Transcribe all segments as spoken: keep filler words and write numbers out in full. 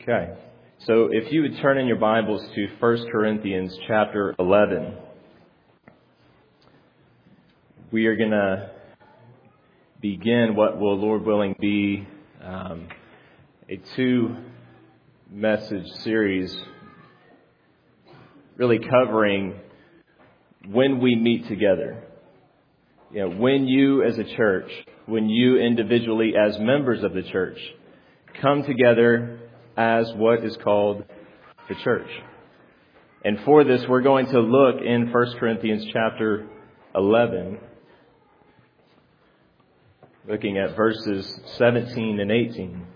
Okay, so if you would turn in your Bibles to First Corinthians chapter eleven, we are going to begin what will, Lord willing, be um, a two-message series really covering when we meet together. You know, when you as a church, when you individually as members of the church come together as what is called the church. And for this, we're going to look in First Corinthians chapter eleven, looking at verses seventeen and eighteen.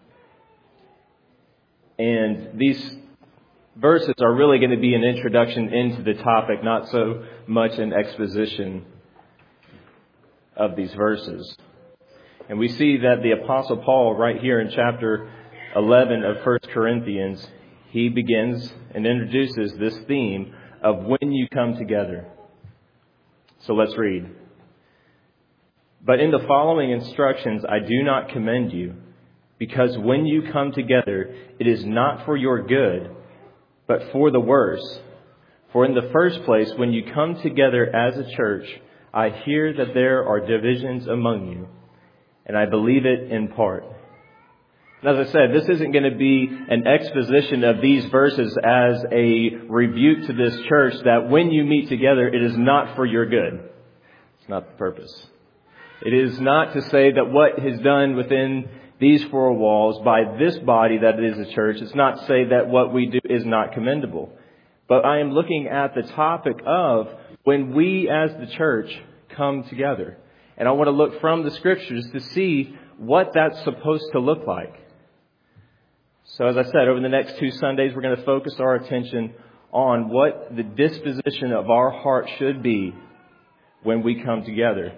And these verses are really going to be an introduction into the topic, not so much an exposition of these verses. And we see that the Apostle Paul, right here in chapter eleven of First Corinthians, he begins and introduces this theme of when you come together. So let's read. But in the following instructions, I do not commend you, because when you come together, it is not for your good, but for the worse. For in the first place, when you come together as a church, I hear that there are divisions among you, and I believe it in part. And as I said, this isn't going to be an exposition of these verses as a rebuke to this church that when you meet together, it is not for your good. It's not the purpose. It is not to say that what is done within these four walls by this body that is a church, it's not to say that what we do is not commendable. But I am looking at the topic of when we as the church come together. And I want to look from the scriptures to see what that's supposed to look like. So as I said, over the next two Sundays, we're going to focus our attention on what the disposition of our heart should be when we come together.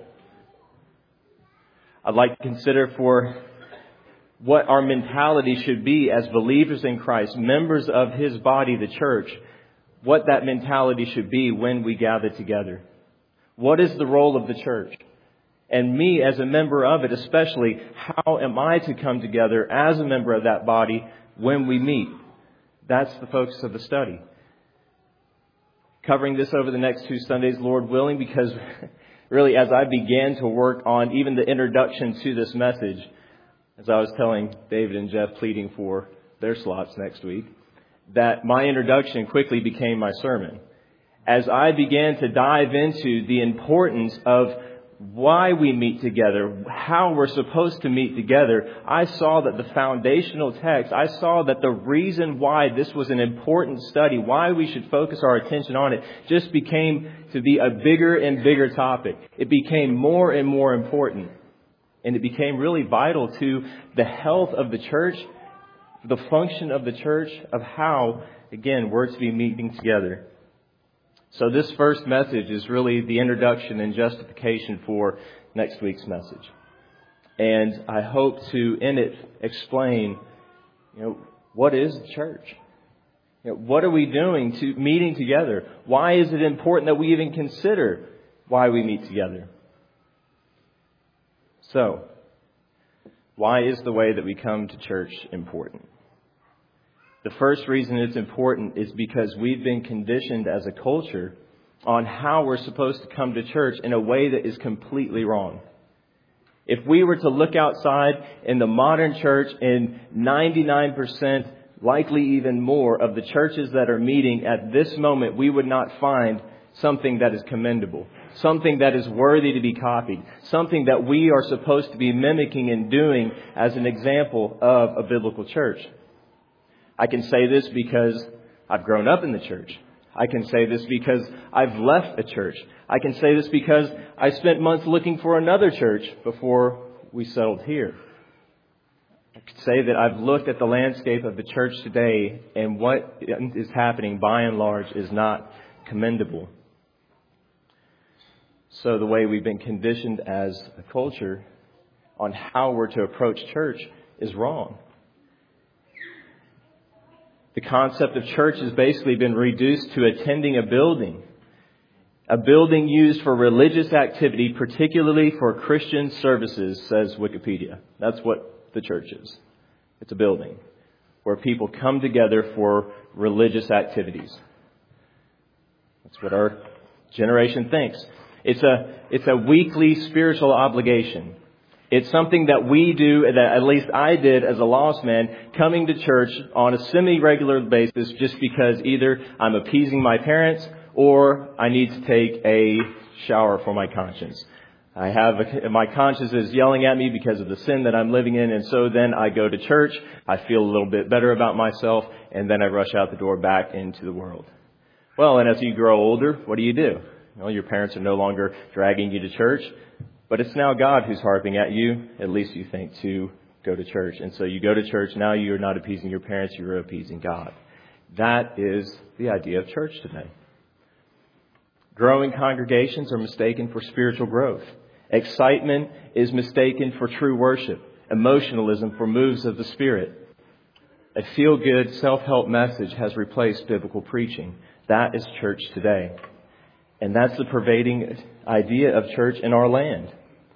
I'd like to consider for what our mentality should be as believers in Christ, members of His body, the church, what that mentality should be when we gather together. What is the role of the church? And me as a member of it, especially, how am I to come together as a member of that body when we meet? That's the focus of the study. Covering this over the next two Sundays, Lord willing, because really as I began to work on even the introduction to this message, as I was telling David and Jeff, pleading for their slots next week, that my introduction quickly became my sermon. As I began to dive into the importance of why we meet together, how we're supposed to meet together, I saw that the foundational text, I saw that the reason why this was an important study, why we should focus our attention on it, just became to be a bigger and bigger topic. It became more and more important. And it became really vital to the health of the church, the function of the church, of how, again, we're to be meeting together. So this first message is really the introduction and justification for next week's message. And I hope to, in it, explain, you know, what is the church? You know, what are we doing to meeting together? Why is it important that we even consider why we meet together? So, why is the way that we come to church important? The first reason it's important is because we've been conditioned as a culture on how we're supposed to come to church in a way that is completely wrong. If we were to look outside in the modern church, and ninety-nine percent, likely even more, of the churches that are meeting at this moment, we would not find something that is commendable, something that is worthy to be copied, something that we are supposed to be mimicking and doing as an example of a biblical church. I can say this because I've grown up in the church. I can say this because I've left a church. I can say this because I spent months looking for another church before we settled here. I could say that I've looked at the landscape of the church today, and what is happening by and large is not commendable. So the way we've been conditioned as a culture on how we're to approach church is wrong. The concept of church has basically been reduced to attending a building. A building used for religious activity, particularly for Christian services, says Wikipedia. That's what the church is. It's a building. where people come together for religious activities. That's what our generation thinks. It's a, it's a weekly spiritual obligation. It's something that we do, that at least I did as a lost man, coming to church on a semi-regular basis just because either I'm appeasing my parents or I need to take a shower for my conscience. I have a, my conscience is yelling at me because of the sin that I'm living in, and so then I go to church, I feel a little bit better about myself, and then I rush out the door back into the world. Well, and as you grow older, what do you do? Well, your parents are no longer dragging you to church, but it's now God who's harping at you, at least you think, to go to church. And so you go to church, now you're not appeasing your parents, you're appeasing God. That is the idea of church today. Growing congregations are mistaken for spiritual growth. Excitement is mistaken for true worship. Emotionalism for moves of the Spirit. A feel-good, self-help message has replaced biblical preaching. That is church today. And that's the pervading idea of church in our land.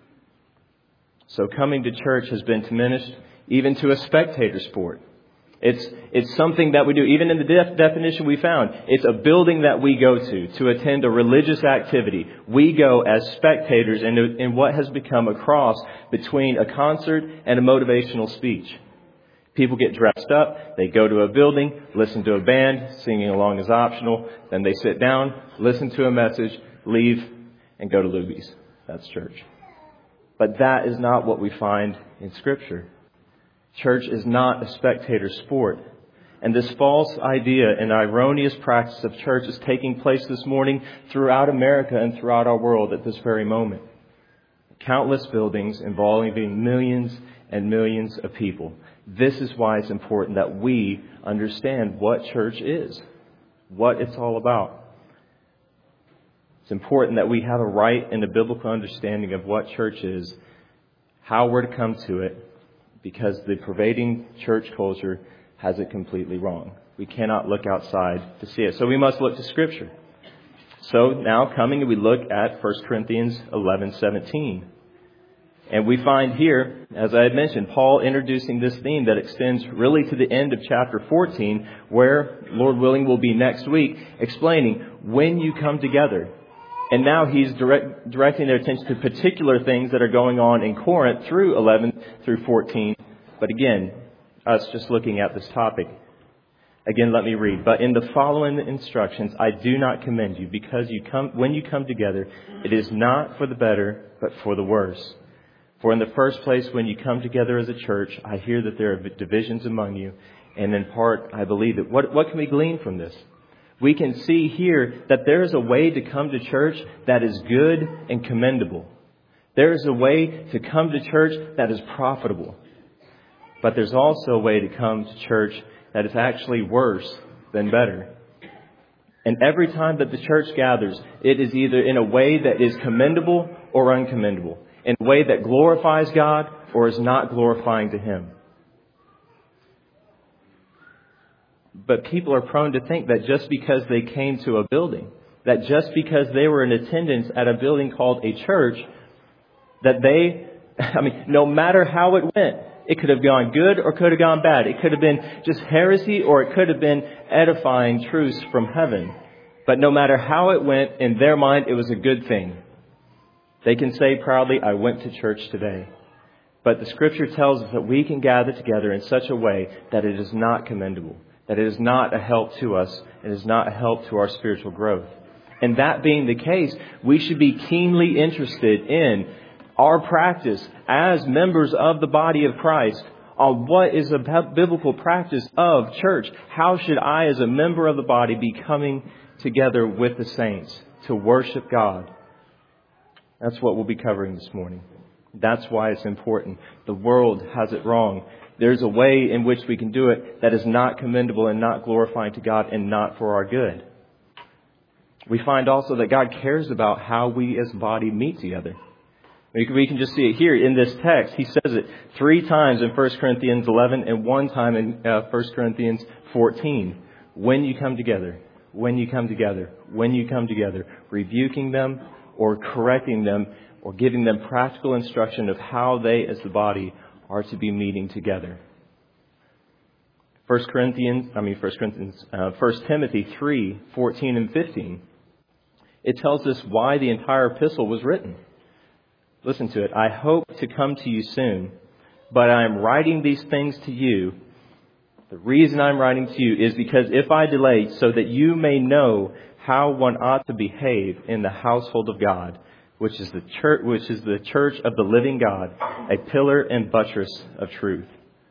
So coming to church has been diminished even to a spectator sport. It's it's something that we do. Even in the def- definition we found, it's a building that we go to to attend a religious activity. We go as spectators in, in what has become a cross between a concert and a motivational speech. People get dressed up, they go to a building, listen to a band, singing along is optional, then they sit down, listen to a message, leave, and go to Luby's. That's church. But that is not what we find in Scripture. Church is not a spectator sport. And this false idea and erroneous practice of church is taking place this morning throughout America and throughout our world at this very moment. Countless buildings involving millions and millions of people. This is why it's important that we understand what church is, what it's all about. It's important that we have a right and a biblical understanding of what church is, how we're to come to it, because the pervading church culture has it completely wrong. We cannot look outside to see it. So we must look to Scripture. So now coming, we look at First Corinthians eleven seventeen. And we find here, as I had mentioned, Paul introducing this theme that extends really to the end of chapter fourteen, where, Lord willing, will be next week, explaining when you come together. And now he's direct, directing their attention to particular things that are going on in Corinth through eleven through fourteen. But again, us just looking at this topic. Again, let me read. But in the following instructions, I do not commend you, because you come, when you come together, it is not for the better, but for the worse. For in the first place, when you come together as a church, I hear that there are divisions among you. And in part, I believe it. What, what can we glean from this? We can see here that there is a way to come to church that is good and commendable. There is a way to come to church that is profitable. But there's also a way to come to church that is actually worse than better. And every time that the church gathers, it is either in a way that is commendable or uncommendable. In a way that glorifies God or is not glorifying to Him. But people are prone to think that just because they came to a building, that just because they were in attendance at a building called a church, that they, I mean, no matter how it went, it could have gone good or could have gone bad. It could have been just heresy or it could have been edifying truths from heaven. But no matter how it went, in their mind, it was a good thing. They can say proudly, I went to church today. But the Scripture tells us that we can gather together in such a way that it is not commendable. That it is not a help to us. It is not a help to our spiritual growth. And that being the case, we should be keenly interested in our practice as members of the body of Christ on what is a biblical practice of church. How should I, as a member of the body, be coming together with the saints to worship God? That's what we'll be covering this morning. That's why it's important. The world has it wrong. There's a way in which we can do it that is not commendable and not glorifying to God and not for our good. We find also that God cares about how we as a body meet together. We can just see it here in this text. He says it three times in First Corinthians eleven and one time in uh, First Corinthians fourteen. When you come together, when you come together, when you come together, rebuking them or correcting them or giving them practical instruction of how they as the body are to be meeting together. First Corinthians, I mean First Corinthians, uh, First Timothy three, fourteen and fifteen. It tells us why the entire epistle was written. Listen to it. I hope to come to you soon, but I am writing these things to you. The reason I'm writing to you is because if I delay, so that you may know how one ought to behave in the household of God, which is the church, which is the church of the living God, a pillar and buttress of truth.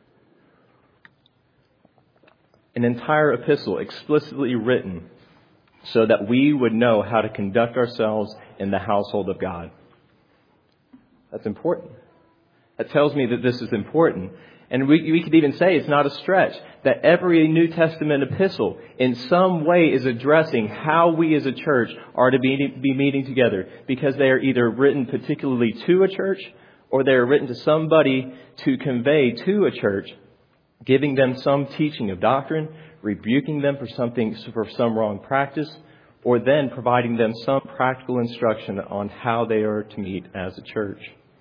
An entire epistle explicitly written so that we would know how to conduct ourselves in the household of God. That's important. That tells me that this is important. And we, we could even say it's not a stretch, that every New Testament epistle in some way is addressing how we as a church are to be, be meeting together, because they are either written particularly to a church or they are written to somebody to convey to a church, giving them some teaching of doctrine, rebuking them for something, for some wrong practice, or then providing them some practical instruction on how they are to meet as a church.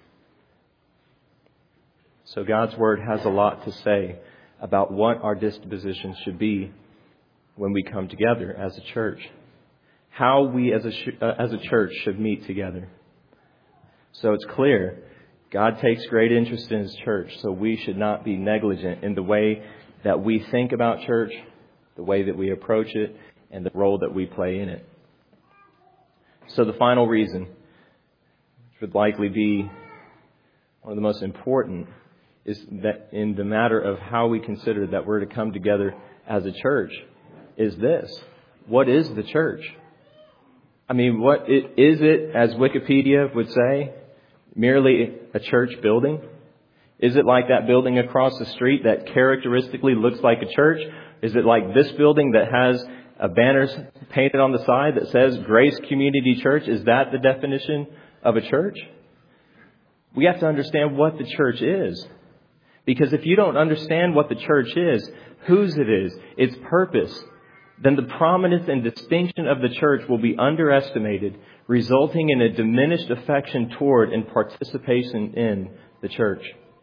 So God's Word has a lot to say about what our disposition should be when we come together as a church. How we as a, sh- uh, as a church should meet together. So it's clear God takes great interest in His church, so we should not be negligent in the way that we think about church, the way that we approach it, and the role that we play in it. So the final reason, which would likely be one of the most important, is that in the matter of how we consider that we're to come together as a church, is this. What is the church? I mean, what it, is it, as Wikipedia would say, merely a church building? Is it like that building across the street that characteristically looks like a church? Is it like this building that has a banner painted on the side that says Grace Community Church? Is that the definition of a church? We have to understand what the church is. Because if you don't understand what the church is, whose it is, its purpose, then the prominence and distinction of the church will be underestimated, resulting in a diminished affection toward and participation in the church.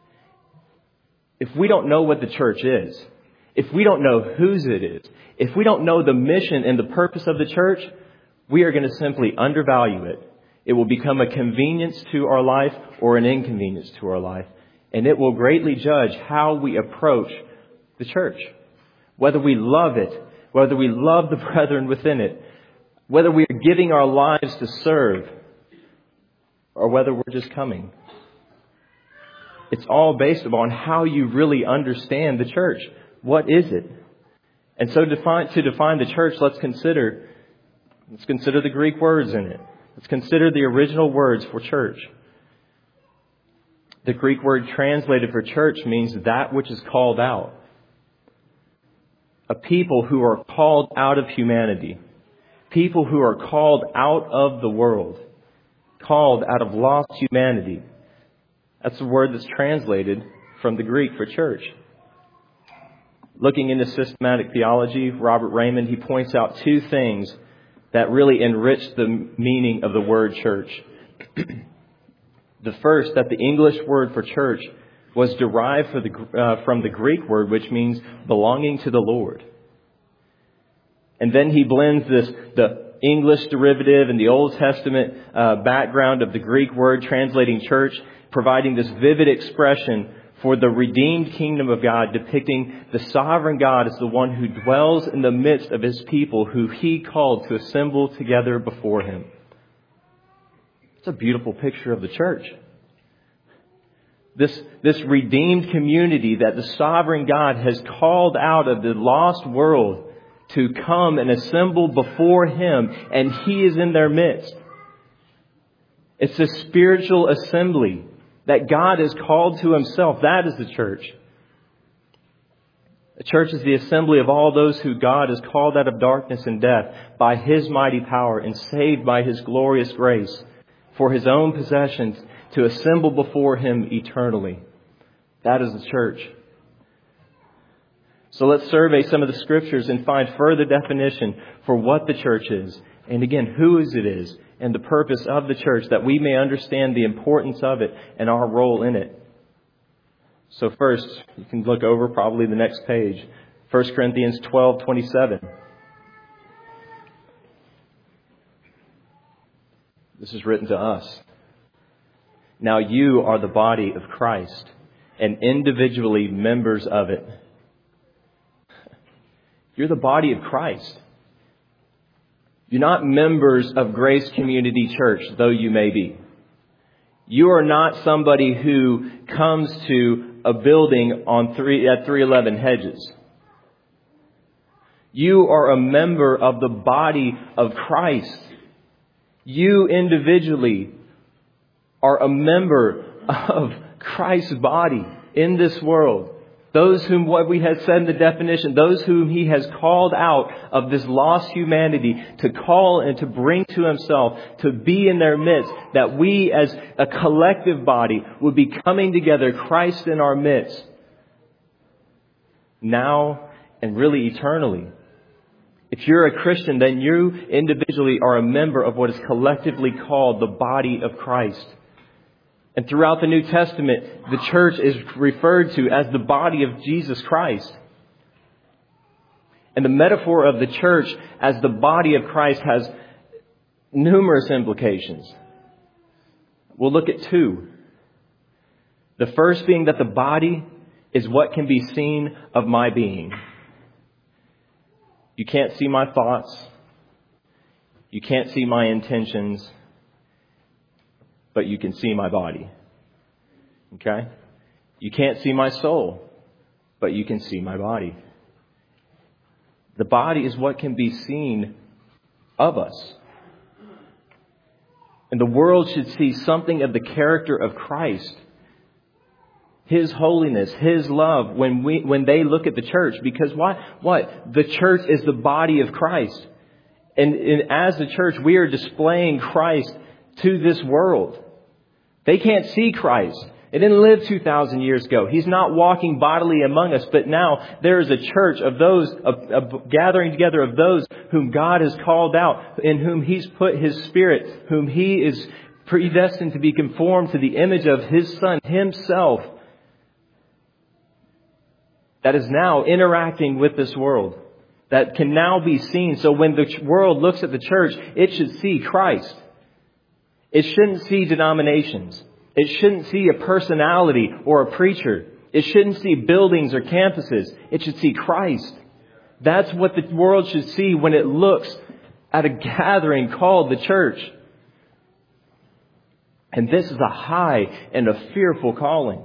If we don't know what the church is, if we don't know whose it is, if we don't know the mission and the purpose of the church, we are going to simply undervalue it. It will become a convenience to our life or an inconvenience to our life. And it will greatly judge how we approach the church. Whether we love it, whether we love the brethren within it, whether we are giving our lives to serve, or whether we're just coming. It's all based upon how you really understand the church. What is it? And so define, to define the church, let's consider, let's consider the Greek words in it. Let's consider the original words for church. The Greek word translated for church means that which is called out. A people who are called out of humanity. People who are called out of the world. Called out of lost humanity. That's the word that's translated from the Greek for church. Looking into systematic theology, Robert Raymond, he points out two things that really enrich the meaning of the word church. The first, that the English word for church was derived for the, uh, from the Greek word, which means belonging to the Lord. And then he blends this, the English derivative and the Old Testament uh, background of the Greek word translating church, providing this vivid expression for the redeemed kingdom of God, depicting the sovereign God as the one who dwells in the midst of His people who He called to assemble together before Him. It's a beautiful picture of the church. This, this redeemed community that the sovereign God has called out of the lost world to come and assemble before Him, and He is in their midst. It's a spiritual assembly that God has called to Himself. That is the church. The church is the assembly of all those who God has called out of darkness and death by His mighty power and saved by His glorious grace for His own possessions, to assemble before Him eternally. That is the church. So let's survey some of the scriptures and find further definition for what the church is. And again, whose it is and the purpose of the church, that we may understand the importance of it and our role in it. So first, you can look over probably the next page. First Corinthians twelve twenty-seven. This is written to us. Now you are the body of Christ, and individually members of it. You're the body of Christ. You're not members of Grace Community Church, though you may be. You are not somebody who comes to a building on three at three eleven Hedges. You are a member of the body of Christ. You individually are a member of Christ's body in this world. Those whom, what we have said in the definition, those whom He has called out of this lost humanity to call and to bring to Himself, to be in their midst, that we as a collective body would be coming together, Christ in our midst, now and really eternally. If you're a Christian, then you individually are a member of what is collectively called the body of Christ. And throughout the New Testament, the church is referred to as the body of Jesus Christ. And the metaphor of the church as the body of Christ has numerous implications. We'll look at two. The first being that the body is what can be seen of my being. You can't see my thoughts. You can't see my intentions. But you can see my body. Okay? You can't see my soul, but you can see my body. The body is what can be seen of us. And the world should see something of the character of Christ, His holiness, His love when we when they look at the church. Because what? What? The church is the body of Christ. And, and as the church, we are displaying Christ to this world. They can't see Christ. It didn't live two thousand years ago. He's not walking bodily among us, but now there is a church of those, a, a gathering together of those whom God has called out, in whom He's put His Spirit, whom He is predestined to be conformed to the image of His Son Himself, that is now interacting with this world, that can now be seen. So when the world looks at the church, it should see Christ. It shouldn't see denominations. It shouldn't see a personality or a preacher. It shouldn't see buildings or campuses. It should see Christ. That's what the world should see when it looks at a gathering called the church. And this is a high and a fearful calling.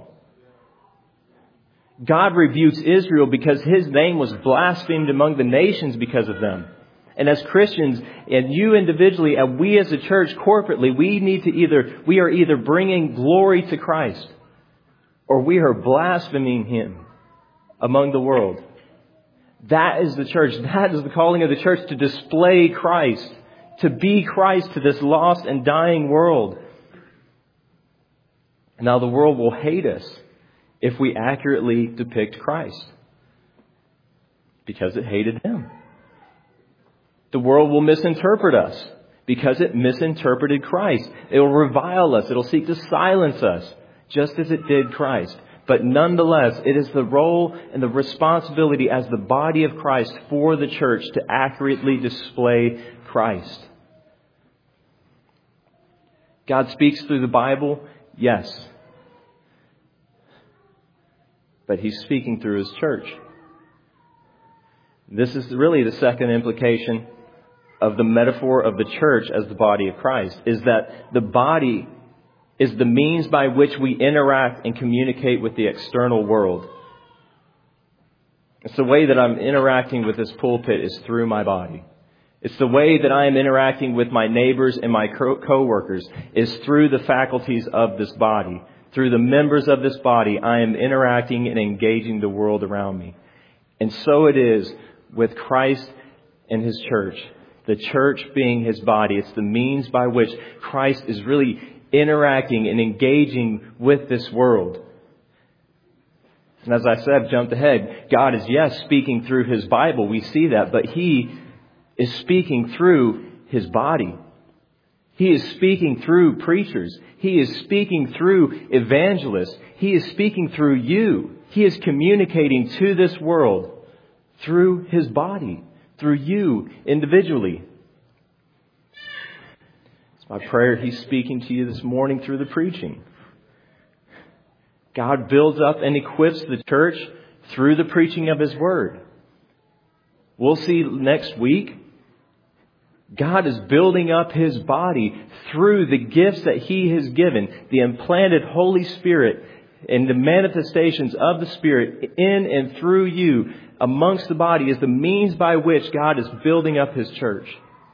God rebukes Israel because His name was blasphemed among the nations because of them. And as Christians, and you individually, and we as a church corporately, we need to either, we are either bringing glory to Christ, or we are blaspheming Him among the world. That is the church. That is the calling of the church, to display Christ, to be Christ to this lost and dying world. Now the world will hate us if we accurately depict Christ, because it hated Him. The world will misinterpret us because it misinterpreted Christ. It will revile us. It will seek to silence us, just as it did Christ. But nonetheless, it is the role and the responsibility as the body of Christ for the church to accurately display Christ. God speaks through the Bible, yes. But He's speaking through His church. This is really the second implication of the metaphor of the church as the body of Christ, is that the body is the means by which we interact and communicate with the external world. It's the way that I'm interacting with this pulpit is through my body. It's the way that I am interacting with my neighbors and my co-workers is through the faculties of this body. Through the members of this body, I am interacting and engaging the world around me. And so it is with Christ and His church. The church being His body. It's the means by which Christ is really interacting and engaging with this world. And as I said, jumped ahead, God is, yes, speaking through His Bible. We see that. But He is speaking through His body. He is speaking through preachers. He is speaking through evangelists. He is speaking through you. He is communicating to this world through His body, through you individually. It's my prayer He's speaking to you this morning through the preaching. God builds up and equips the church through the preaching of His Word. We'll see next week. God is building up His body through the gifts that He has given, the implanted Holy Spirit and the manifestations of the Spirit in and through you amongst the body is the means by which God is building up His church.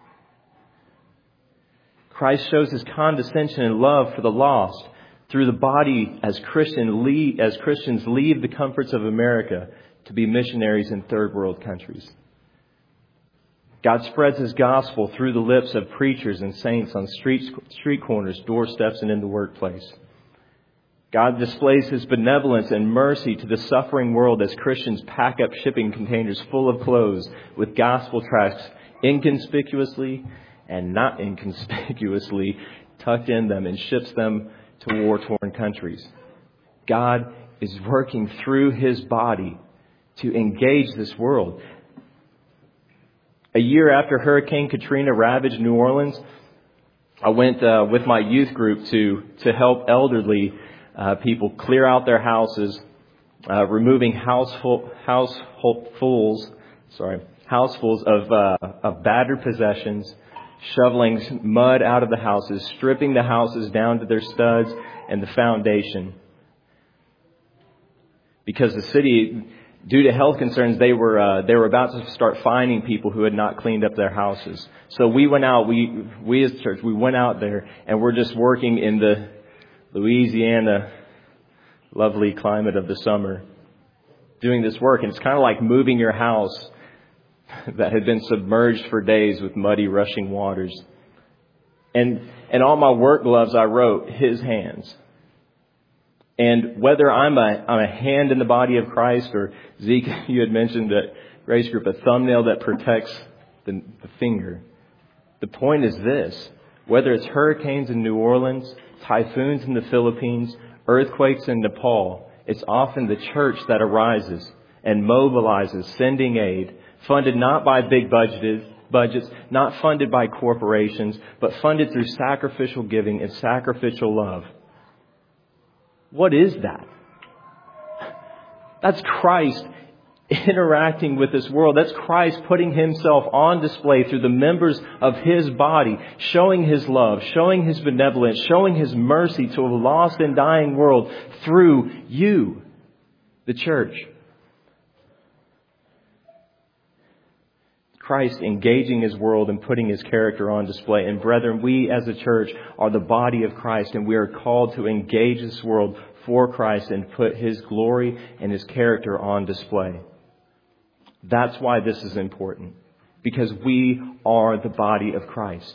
Christ shows His condescension and love for the lost through the body as Christian lead, as Christians leave the comforts of America to be missionaries in third world countries. God spreads His gospel through the lips of preachers and saints on street, street corners, doorsteps, and in the workplace. God displays His benevolence and mercy to the suffering world as Christians pack up shipping containers full of clothes with gospel tracts inconspicuously and not inconspicuously tucked in them and ships them to war-torn countries. God is working through His body to engage this world. A year after Hurricane Katrina ravaged New Orleans, I went uh, with my youth group to to help elderly uh, people clear out their houses, uh, removing household households, sorry, housefuls of uh, of battered possessions, shoveling mud out of the houses, stripping the houses down to their studs and the foundation. Because the city, due to health concerns, they were uh, they were about to start fining people who had not cleaned up their houses. So we went out, we we as a church, we went out there and we're just working in the Louisiana lovely climate of the summer, doing this work. And it's kind of like moving your house that had been submerged for days with muddy, rushing waters. And and on my work gloves, I wrote His hands. And whether I'm a, I'm a hand in the body of Christ, or Zeke, you had mentioned at Grace Group, a thumbnail that protects the, the finger. The point is this: whether it's hurricanes in New Orleans, typhoons in the Philippines, earthquakes in Nepal, it's often the church that arises and mobilizes, sending aid, funded not by big budgeted budgets, not funded by corporations, but funded through sacrificial giving and sacrificial love. What is that? That's Christ interacting with this world. That's Christ putting Himself on display through the members of His body, showing His love, showing His benevolence, showing His mercy to a lost and dying world through you, the church. Christ engaging His world and putting His character on display. And brethren, we as a church are the body of Christ, and we are called to engage this world for Christ and put His glory and His character on display. That's why this is important, because we are the body of Christ.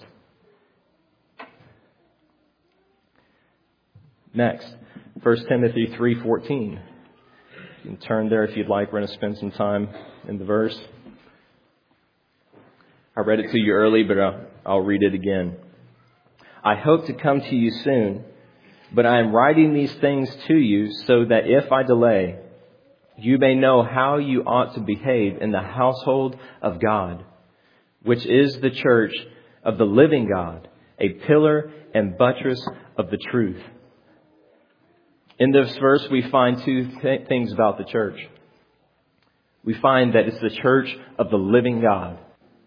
Next, First Timothy three fourteen. You can turn there if you'd like. We're going to spend some time in the verse. I read it to you early, but I'll, I'll read it again. I hope to come to you soon, but I am writing these things to you so that if I delay, you may know how you ought to behave in the household of God, which is the church of the living God, a pillar and buttress of the truth. In this verse, we find two th- things about the church. We find that it's the church of the living God.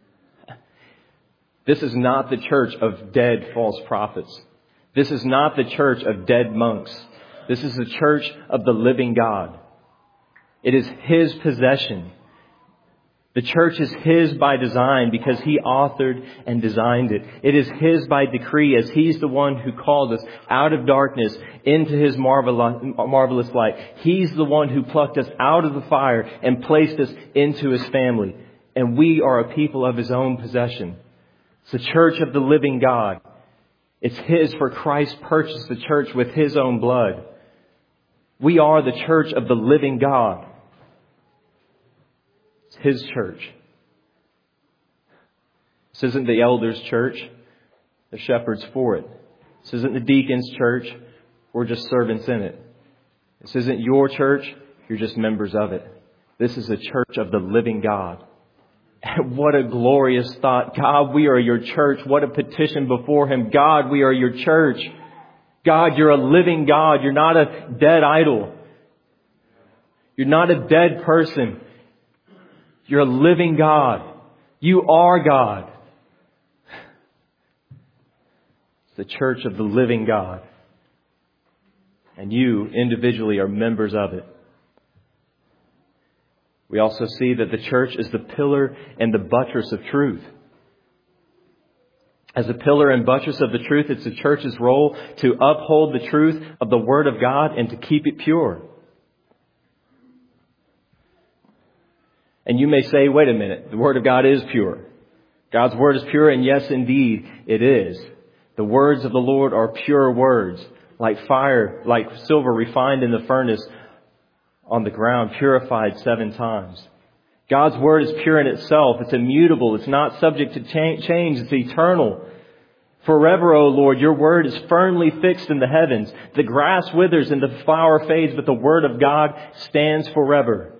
This is not the church of dead false prophets. This is not the church of dead monks. This is the church of the living God. It is His possession. The church is His by design because He authored and designed it. It is His by decree as He's the one who called us out of darkness into His marvelous, marvelous light. He's the one who plucked us out of the fire and placed us into His family. And we are a people of His own possession. It's the church of the living God. It's His, for Christ purchased the church with His own blood. We are the church of the living God. It's His church. This isn't the elders' church. The shepherds for it. This isn't the deacons' church. We're just servants in it. This isn't your church. You're just members of it. This is a church of the living God. What a glorious thought. God, we are your church. What a petition before Him. God, we are your church. God, you're a living God. You're not a dead idol. You're not a dead person. You're a living God. You are God. It's the church of the living God. And you individually are members of it. We also see that the church is the pillar and the buttress of truth. As a pillar and buttress of the truth, it's the church's role to uphold the truth of the Word of God and to keep it pure. And you may say, wait a minute, the Word of God is pure. God's Word is pure, and yes, indeed, it is. The words of the Lord are pure words, like fire, like silver refined in the furnace on the ground, purified seven times. God's Word is pure in itself. It's immutable. It's not subject to change. It's eternal. Forever, O Lord, your Word is firmly fixed in the heavens. The grass withers and the flower fades, but the Word of God stands forever.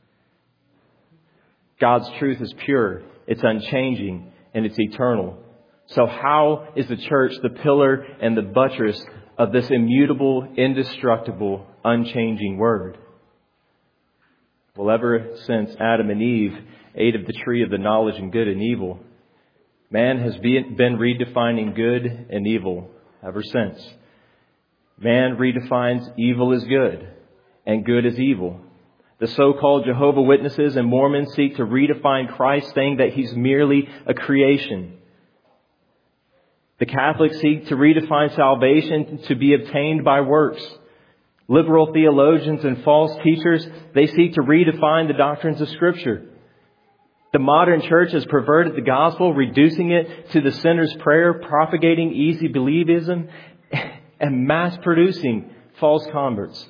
God's truth is pure. It's unchanging and it's eternal. So how is the church the pillar and the buttress of this immutable, indestructible, unchanging Word? Well, ever since Adam and Eve ate of the tree of the knowledge of good and evil, man has been redefining good and evil ever since. Man redefines evil as good and good as evil. The so-called Jehovah Witnesses and Mormons seek to redefine Christ, saying that He's merely a creation. The Catholics seek to redefine salvation to be obtained by works. Liberal theologians and false teachers, they seek to redefine the doctrines of Scripture. The modern church has perverted the gospel, reducing it to the sinner's prayer, propagating easy believism, and mass-producing false converts.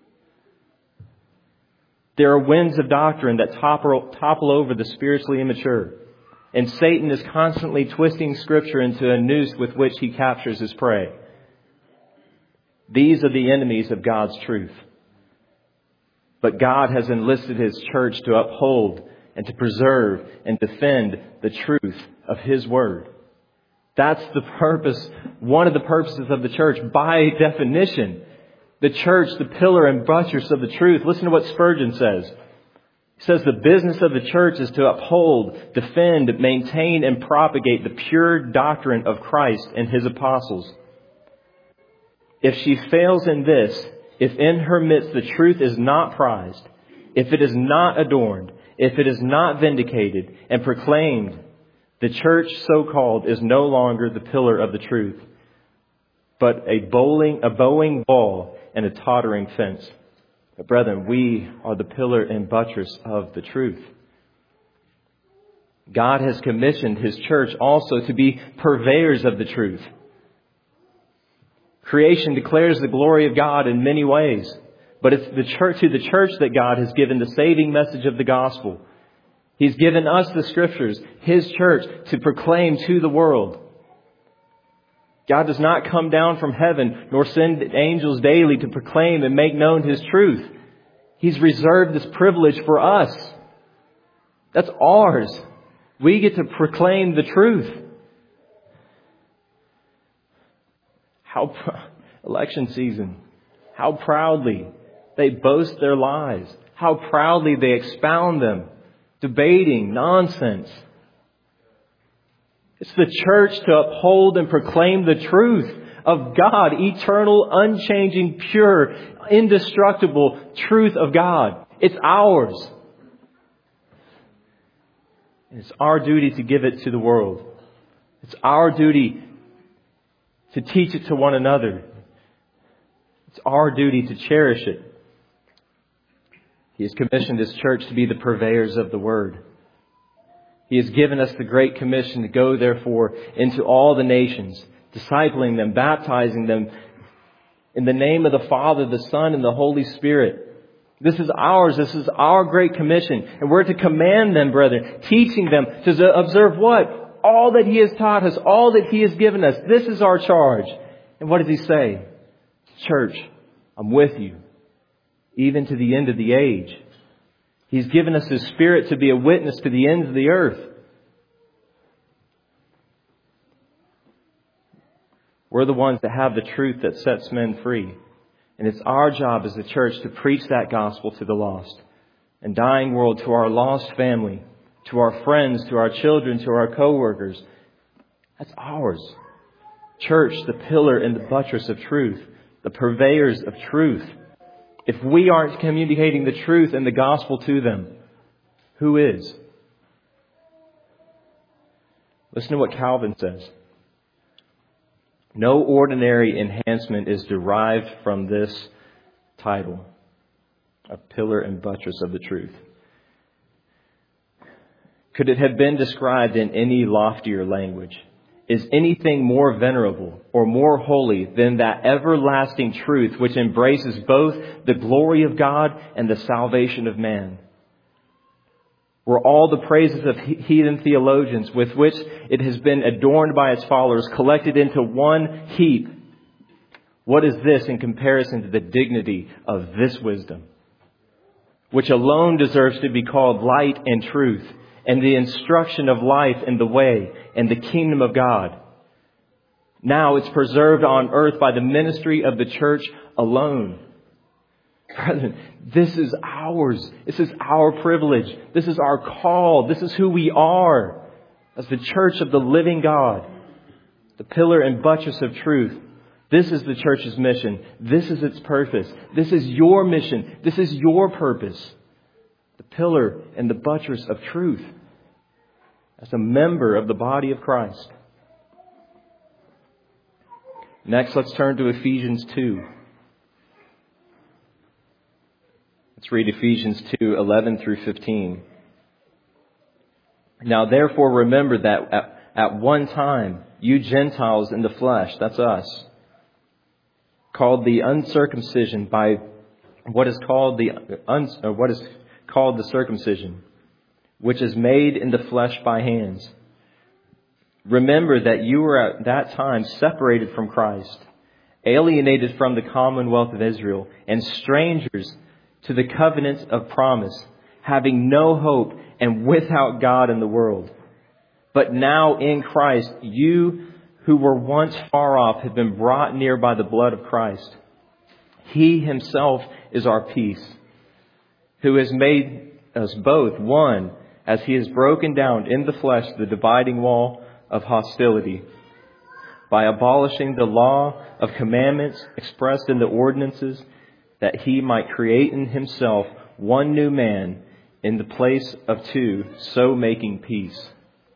There are winds of doctrine that topple, topple over the spiritually immature. And Satan is constantly twisting Scripture into a noose with which he captures his prey. These are the enemies of God's truth. But God has enlisted His church to uphold and to preserve and defend the truth of His Word. That's the purpose, one of the purposes of the church by definition. The church, the pillar and buttress of the truth. Listen to what Spurgeon says. He says the business of the church is to uphold, defend, maintain, and propagate the pure doctrine of Christ and His apostles. If she fails in this, if in her midst the truth is not prized, if it is not adorned, if it is not vindicated and proclaimed, the church so-called is no longer the pillar of the truth, but a bowling, a bowing ball and a tottering fence. But brethren, we are the pillar and buttress of the truth. God has commissioned His church also to be purveyors of the truth. Creation declares the glory of God in many ways, but it's the church, to the church that God has given the saving message of the gospel. He's given us the Scriptures, His church, to proclaim to the world. God does not come down from heaven nor send angels daily to proclaim and make known His truth. He's reserved this privilege for us. That's ours. We get to proclaim the truth. How election season, how proudly they boast their lies, how proudly they expound them, debating nonsense. It's the church to uphold and proclaim the truth of God, eternal, unchanging, pure, indestructible truth of God. It's ours. It's our duty to give it to the world. It's our duty to teach it to one another. It's our duty to cherish it. He has commissioned His church to be the purveyors of the Word. He has given us the Great Commission to go, therefore, into all the nations, discipling them, baptizing them in the name of the Father, the Son, and the Holy Spirit. This is ours. This is our Great Commission. And we're to command them, brethren, teaching them to observe what? All that He has taught us, all that He has given us. This is our charge. And what does He say? Church, I'm with you, even to the end of the age. He's given us His Spirit to be a witness to the ends of the earth. We're the ones that have the truth that sets men free. And it's our job as the church to preach that gospel to the lost and dying world, to our lost family, to our friends, to our children, to our co-workers. That's ours. Church, the pillar and the buttress of truth, the purveyors of truth. If we aren't communicating the truth and the gospel to them, who is? Listen to what Calvin says. No ordinary enhancement is derived from this title, a pillar and buttress of the truth. Could it have been described in any loftier language? Is anything more venerable or more holy than that everlasting truth which embraces both the glory of God and the salvation of man? Were all the praises of heathen theologians with which it has been adorned by its followers collected into one heap, what is this in comparison to the dignity of this wisdom, which alone deserves to be called light and truth, and the instruction of life in the way and the kingdom of God? Now it's preserved on earth by the ministry of the church alone. Brethren, this is ours. This is our privilege. This is our call. This is who we are as the church of the living God, the pillar and buttress of truth. This is the church's mission. This is its purpose. This is your mission. This is your purpose. The pillar and the buttress of truth as a member of the body of Christ. Next, let's turn to Ephesians two. Let's read Ephesians two, eleven through fifteen. Now, therefore, remember that at, at one time, you Gentiles in the flesh, that's us, called the uncircumcision by what is called the un, or what is called the circumcision, which is made in the flesh by hands. Remember that you were at that time separated from Christ, alienated from the commonwealth of Israel, and strangers to the covenants of promise, having no hope and without God in the world. But now in Christ, you who were once far off have been brought near by the blood of Christ. He Himself is our peace, who has made us both one, as He has broken down in the flesh the dividing wall of hostility, by abolishing the law of commandments expressed in the ordinances, that He might create in Himself one new man in the place of two, so making peace.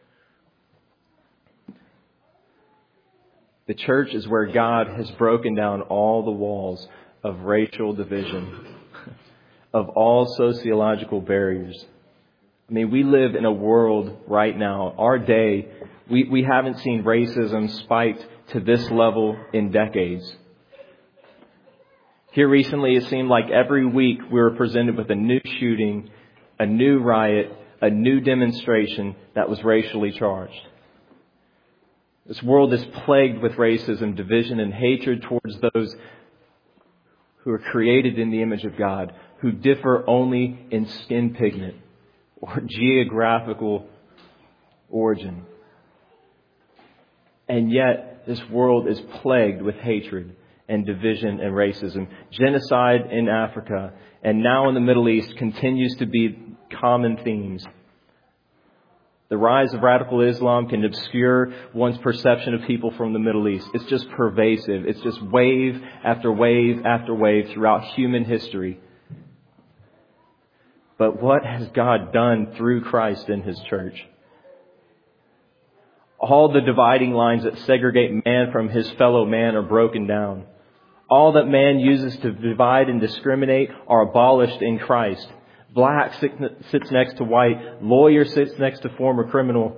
The church is where God has broken down all the walls of racial division, of all sociological barriers. I mean, we live in a world right now, our day, we, we haven't seen racism spiked to this level in decades. Here recently, it seemed like every week we were presented with a new shooting, a new riot, a new demonstration that was racially charged. This world is plagued with racism, division, and hatred towards those who are created in the image of God, who differ only in skin pigment or geographical origin. And yet, this world is plagued with hatred and division and racism. Genocide in Africa and now in the Middle East continues to be common themes. The rise of radical Islam can obscure one's perception of people from the Middle East. It's just pervasive. It's just wave after wave after wave throughout human history. But what has God done through Christ in His church? All the dividing lines that segregate man from his fellow man are broken down. All that man uses to divide and discriminate are abolished in Christ. Black sits next to white. Lawyer sits next to former criminal.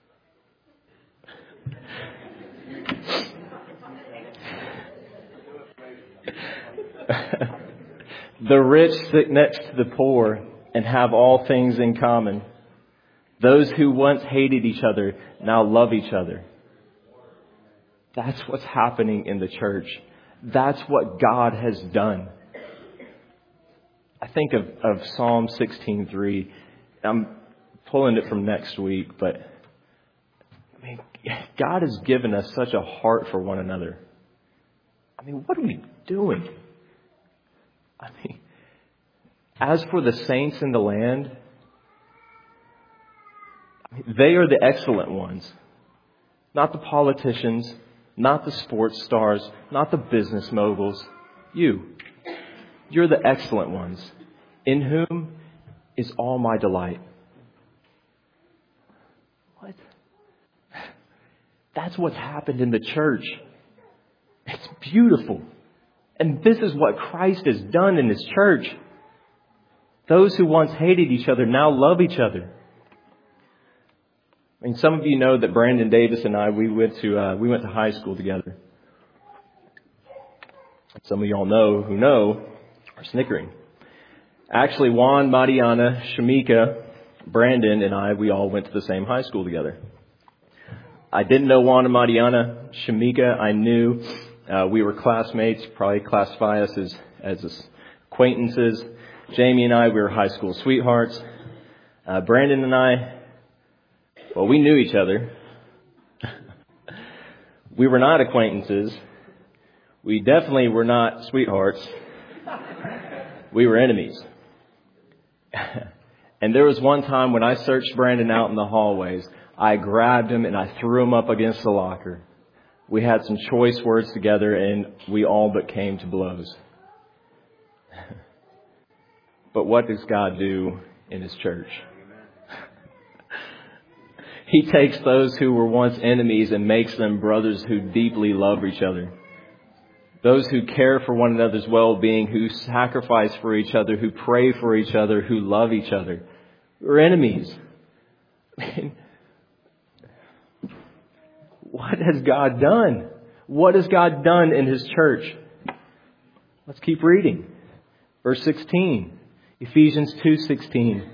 The rich sit next to the poor and have all things in common. Those who once hated each other now love each other. That's what's happening in the church. That's what God has done. I think of, of Psalm sixteen three. I'm pulling it from next week, but I mean, God has given us such a heart for one another. I mean, what are we doing? I mean, as for the saints in the land, they are the excellent ones, not the politicians, not the sports stars, not the business moguls. You. You're the excellent ones, in whom is all my delight. What? That's what's happened in the church. It's beautiful. And this is what Christ has done in His church. Those who once hated each other now love each other. I mean, some of you know that Brandon Davis and I, we went to uh, we went to high school together. Some of y'all know who know are snickering. Actually, Juan, Mariana, Shamika, Brandon, and I, we all went to the same high school together. I didn't know Juan and Mariana. Shamika, I knew. Uh, we were classmates, probably classify us as, as acquaintances. Jamie and I, we were high school sweethearts. Uh, Brandon and I, well, we knew each other. We were not acquaintances. We definitely were not sweethearts. We were enemies. And there was one time when I searched Brandon out in the hallways. I grabbed him and I threw him up against the locker. We had some choice words together and we all but came to blows. But what does God do in His church? He takes those who were once enemies and makes them brothers who deeply love each other. Those who care for one another's well-being, who sacrifice for each other, who pray for each other, who love each other. We're enemies. What has God done? What has God done in His church? Let's keep reading. Verse sixteen. Ephesians two sixteen.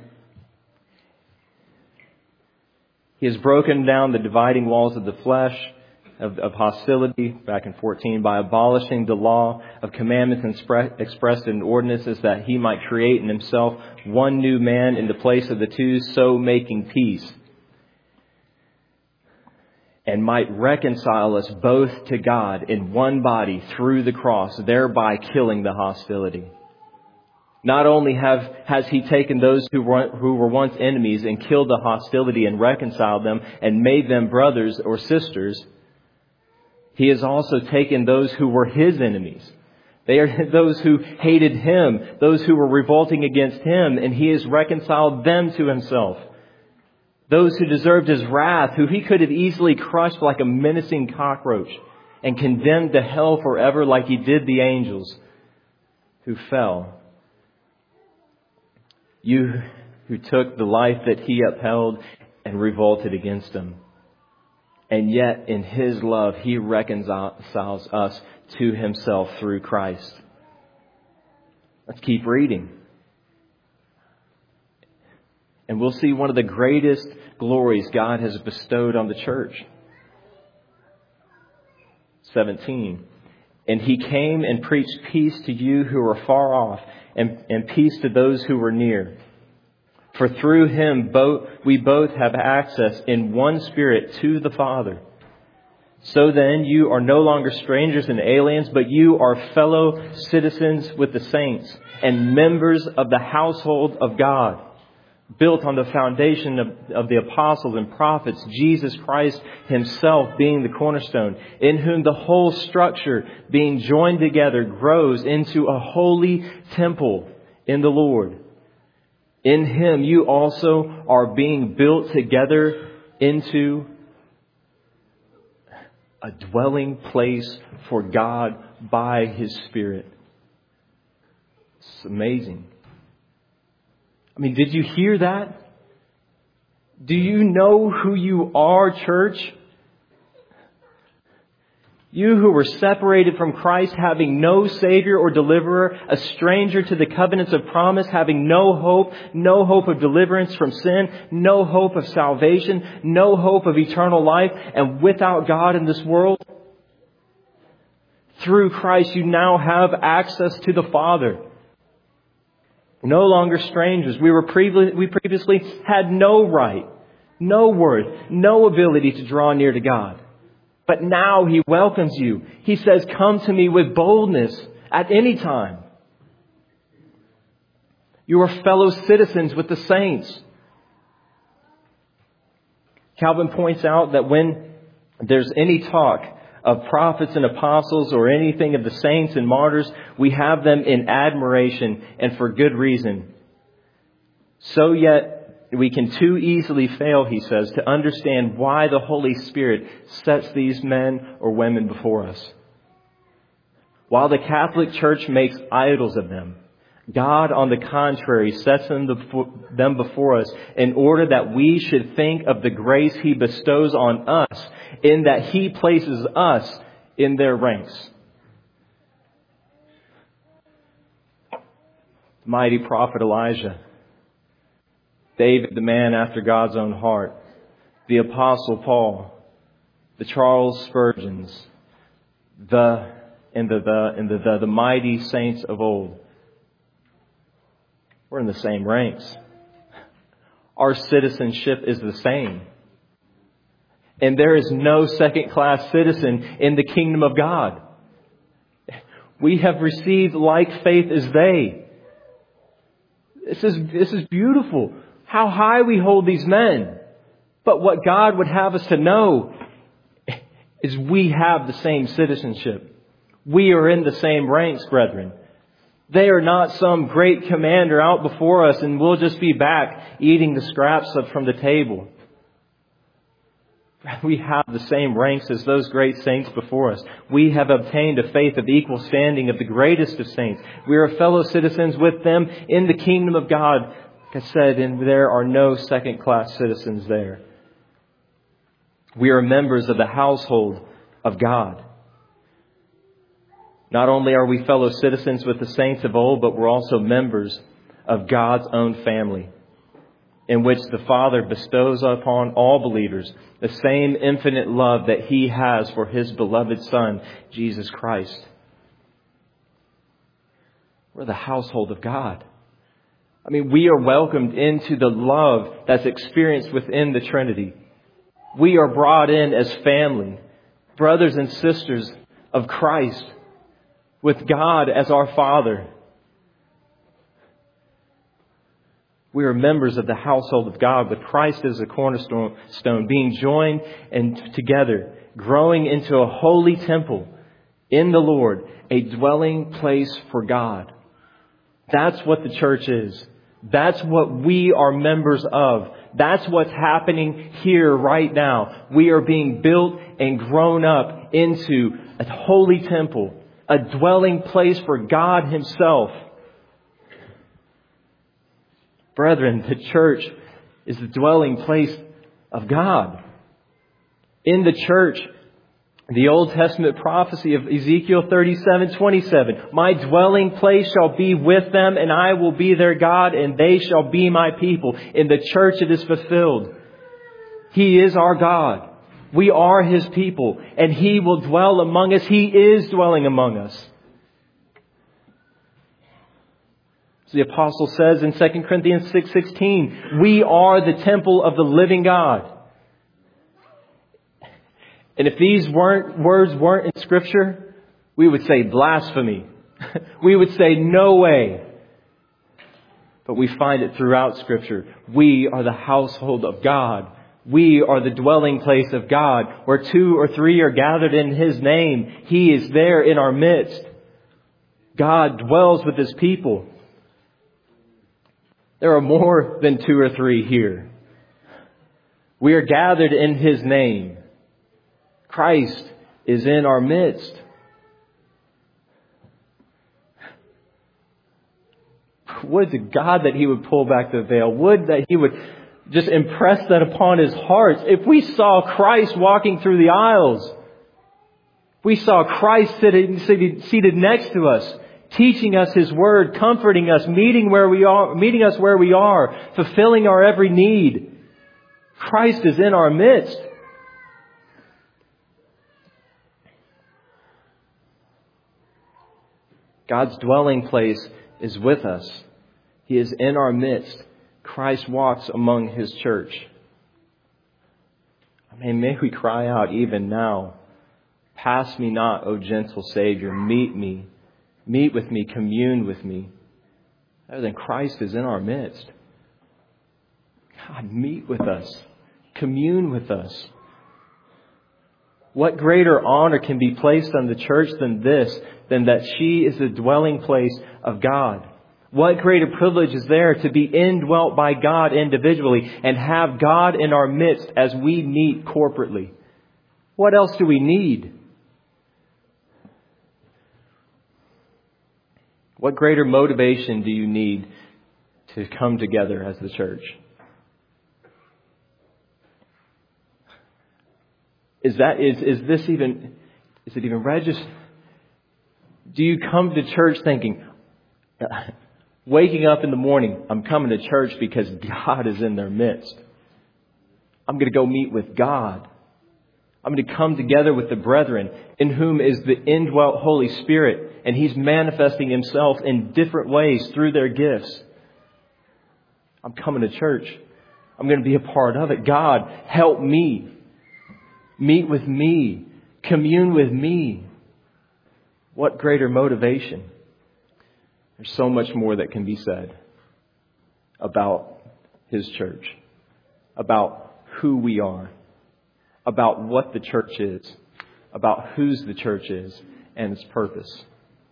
He has broken down the dividing walls of the flesh, of, of hostility, back in fourteen, by abolishing the law of commandments expre- expressed in ordinances, that He might create in Himself one new man in the place of the two, so making peace, and might reconcile us both to God in one body through the cross, thereby killing the hostility. Not only have has He taken those who were, who were once enemies and killed the hostility and reconciled them and made them brothers or sisters, He has also taken those who were His enemies. They are those who hated Him, those who were revolting against Him, and He has reconciled them to Himself. Those who deserved His wrath, who He could have easily crushed like a menacing cockroach and condemned to hell forever like He did the angels who fell. You who took the life that He upheld and revolted against Him. And yet in His love, He reconciles us to Himself through Christ. Let's keep reading. And we'll see one of the greatest glories God has bestowed on the church. seventeen. And He came and preached peace to you who were far off, and, and peace to those who were near. For through Him both we both have access in one Spirit to the Father. So then you are no longer strangers and aliens, but you are fellow citizens with the saints and members of the household of God, built on the foundation of, of the apostles and prophets, Jesus Christ Himself being the cornerstone, in whom the whole structure being joined together grows into a holy temple in the Lord. In Him you also are being built together into a dwelling place for God by His Spirit. It's amazing. I mean, did you hear that? Do you know who you are, church? You who were separated from Christ, having no Savior or Deliverer, a stranger to the covenants of promise, having no hope, no hope of deliverance from sin, no hope of salvation, no hope of eternal life, and without God in this world. Through Christ, you now have access to the Father. No longer strangers. We were previ- we previously had no right, no worth, no ability to draw near to God. But now He welcomes you. He says, come to me with boldness at any time. You are fellow citizens with the saints. Calvin points out that when there's any talk of prophets and apostles or anything of the saints and martyrs, we have them in admiration, and for good reason. So yet we can too easily fail, he says, to understand why the Holy Spirit sets these men or women before us. While the Catholic Church makes idols of them, God, on the contrary, sets them before us in order that we should think of the grace He bestows on us, in that He places us in their ranks. Mighty prophet Elijah, David, the man after God's own heart, the Apostle Paul, the Charles Spurgeons, the and the the and the, the, the mighty saints of old. We're in the same ranks. Our citizenship is the same. And there is no second-class citizen in the kingdom of God. We have received like faith as they. This is, this is beautiful. How high we hold these men. But what God would have us to know is we have the same citizenship. We are in the same ranks, brethren. They are not some great commander out before us and we'll just be back eating the scraps up from the table. We have the same ranks as those great saints before us. We have obtained a faith of equal standing of the greatest of saints. We are fellow citizens with them in the kingdom of God. Like I said, and there are no second-class citizens there. We are members of the household of God. Not only are we fellow citizens with the saints of old, but we're also members of God's own family, in which the Father bestows upon all believers the same infinite love that He has for His beloved Son, Jesus Christ. We're the household of God. I mean, we are welcomed into the love that's experienced within the Trinity. We are brought in as family, brothers and sisters of Christ, with God as our Father. We are members of the household of God with Christ as a cornerstone, being joined and together, growing into a holy temple in the Lord, a dwelling place for God. That's what the church is. That's what we are members of. That's what's happening here right now. We are being built and grown up into a holy temple, a dwelling place for God Himself. Brethren, the church is the dwelling place of God. In the church, the Old Testament prophecy of Ezekiel thirty-seven twenty-seven, my dwelling place shall be with them, and I will be their God, and they shall be my people. In the church it is fulfilled. He is our God. We are His people, and He will dwell among us. He is dwelling among us. As the apostle says in Second Corinthians six sixteen, we are the temple of the living God. And if these weren't words weren't in Scripture, we would say blasphemy. We would say no way. But we find it throughout Scripture. We are the household of God. We are the dwelling place of God. Where two or three are gathered in His name, He is there in our midst. God dwells with His people. There are more than two or three here. We are gathered in His name. Christ is in our midst. Would to God that He would pull back the veil. Would that He would just impress that upon His hearts. If we saw Christ walking through the aisles, we saw Christ sitting, sitting, seated next to us, teaching us His Word, comforting us, meeting where we are, meeting us where we are, fulfilling our every need. Christ is in our midst. God's dwelling place is with us. He is in our midst. Christ walks among His church. I mean, may we cry out even now, pass me not, O gentle Savior, meet me, meet with me, commune with me. Other than Christ is in our midst. God, meet with us, commune with us. What greater honor can be placed on the church than this, than that she is the dwelling place of God? What greater privilege is there to be indwelt by God individually and have God in our midst as we meet corporately? What else do we need? What greater motivation do you need to come together as the church? Is that is is this even is it even registered? Do you come to church thinking, waking up in the morning, I'm coming to church because God is in their midst. I'm going to go meet with God. I'm going to come together with the brethren in whom is the indwelt Holy Spirit, and He's manifesting Himself in different ways through their gifts. I'm coming to church. I'm going to be a part of it. God, help me. Meet with me. Commune with me. What greater motivation? There's so much more that can be said about His church, about who we are, about what the church is, about whose the church is, and its purpose.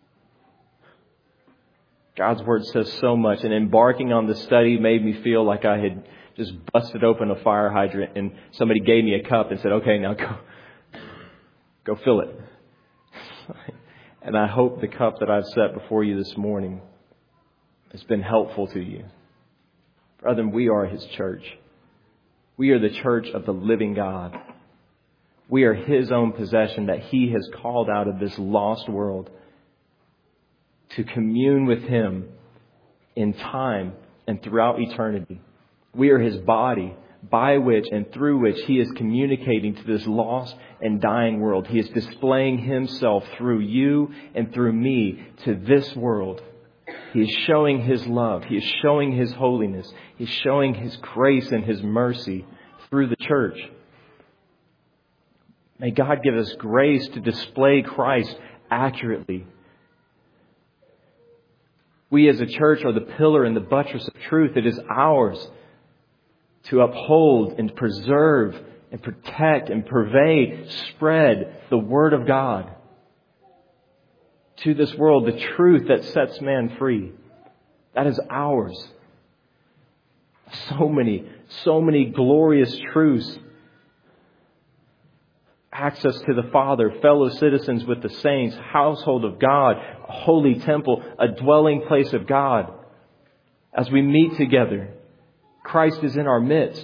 God's Word says so much, and embarking on the study made me feel like I had just busted open a fire hydrant and somebody gave me a cup and said, okay, now go, go fill it. And I hope the cup that I've set before you this morning has been helpful to you. Brethren, we are His church. We are the church of the living God. We are His own possession that He has called out of this lost world to commune with Him in time and throughout eternity. We are His body by which and through which He is communicating to this lost and dying world. He is displaying Himself through you and through me to this world. He is showing His love. He is showing His holiness. He's showing His grace and His mercy through the church. May God give us grace to display Christ accurately. We as a church are the pillar and the buttress of truth. It is ours to uphold and preserve and protect and pervade, spread the Word of God to this world, the truth that sets man free. That is ours. So many, so many glorious truths. Access to the Father, fellow citizens with the saints, household of God, a holy temple, a dwelling place of God. As we meet together, Christ is in our midst.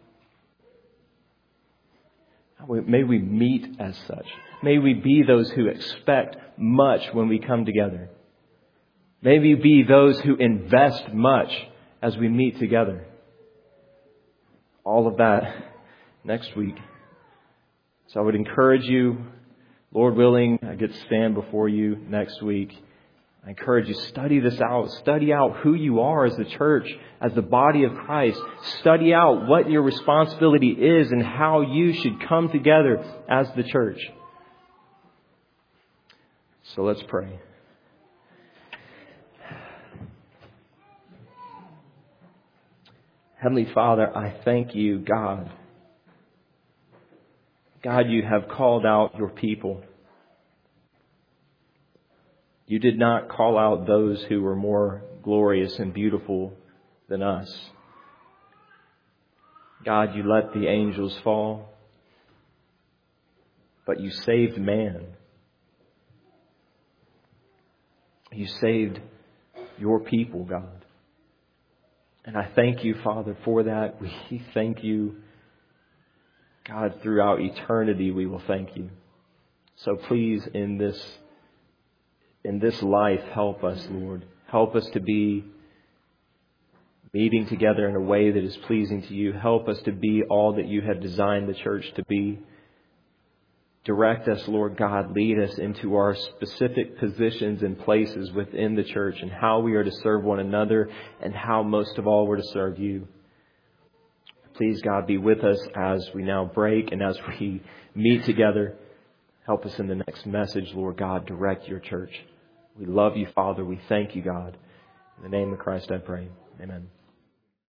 May we meet as such. May we be those who expect much when we come together. May we be those who invest much as we meet together. All of that next week. So I would encourage you, Lord willing, I get to stand before you next week. I encourage you, study this out. Study out who you are as the church, as the body of Christ. Study out what your responsibility is and how you should come together as the church. So let's pray. Heavenly Father, I thank you, God. God, you have called out your people. You did not call out those who were more glorious and beautiful than us. God, you let the angels fall, but you saved man. You saved your people, God. And I thank you, Father, for that. We thank you, God, throughout eternity we will thank you. So please, in this In this life, help us, Lord. Help us to be meeting together in a way that is pleasing to you. Help us to be all that you have designed the church to be. Direct us, Lord God. Lead us into our specific positions and places within the church and how we are to serve one another and how most of all we're to serve you. Please, God, be with us as we now break and as we meet together. Help us in the next message, Lord God. Direct your church. We love you, Father. We thank you, God. In the name of Christ I pray. Amen.